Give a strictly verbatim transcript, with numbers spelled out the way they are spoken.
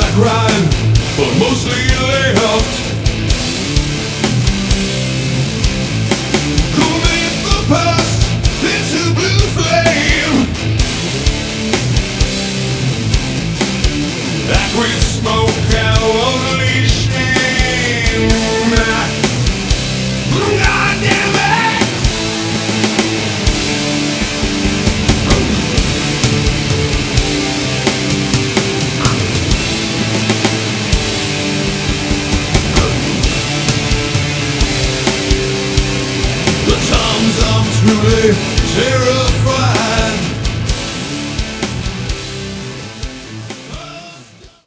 that grind, but mostly left. Commit the past into blue flame. Acrid